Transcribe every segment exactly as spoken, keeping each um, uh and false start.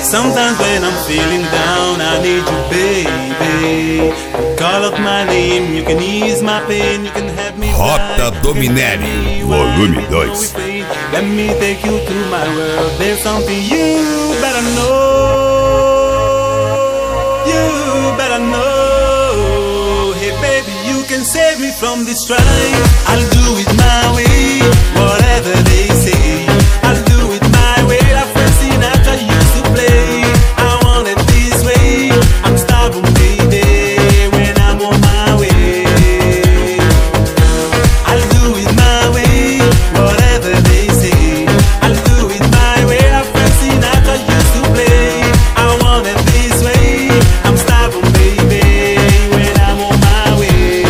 Sometimes when I'm feeling down, I need you, baby. You call out my name, you can ease my pain, you can help me. Rota Dominelli, volume dois. Let me take you through my world. There's something you better know. You better know. Hey baby, you can save me from this strife. I'll do it my way, whatever they say. I'll do it my way. La Frank Sinatra used to play. I want it this way. I'm stubborn, baby, when I'm on my way. I'll do it my way, whatever they say. I'll do it my way. La Frank Sinatra used to play. I want it this way. I'm stubborn, baby, when I'm on my way.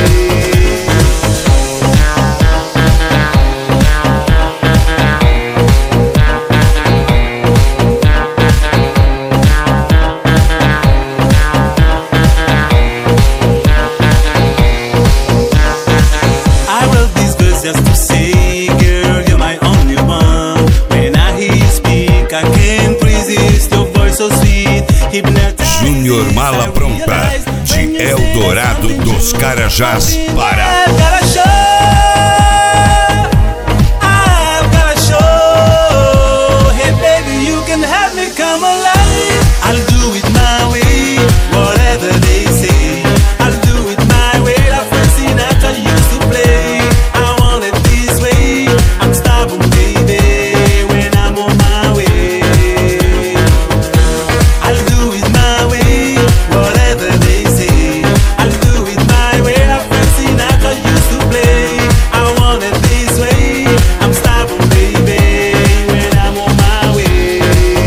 I wrote these verses just to say, girl, you're my only one. When I hear you speak, I can't resist your voice so sweet. Hypnotized. Júnior Mala Pronta, de Eldorado dos Carajás para I've got a show. I've got a show. Hey baby, you can have me come alive. I'll do it my way, whatever they say. I'll do it my way. La Frank Sinatra used to play. I want it this way. I'm stubborn, baby, when I'm on my way. I'll do it my way, whatever they say. I'll do it my way. La Frank Sinatra used to play. I want it this way. I'm stubborn, baby, when I'm on my way.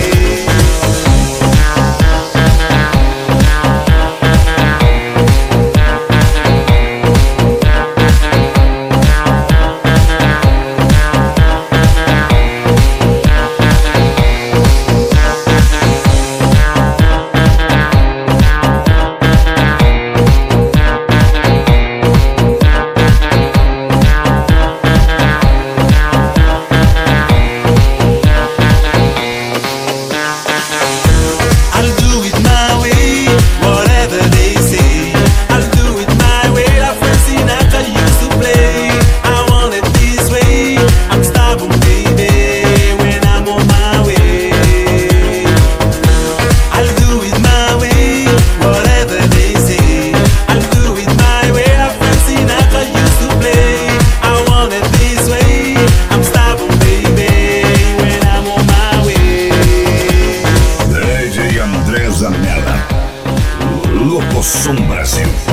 I'll do it my way, whatever they say. I'll do it my way. La Frank Sinatra used to play. I want it this way. I'm stubborn, baby, when I'm on my way. I'll do it my way, whatever they say. I'll do it my way. La Frank Sinatra used to play. I want it this way. I'm stubborn, baby, when I'm on my way. D J André Zanella, Locosom Brasil.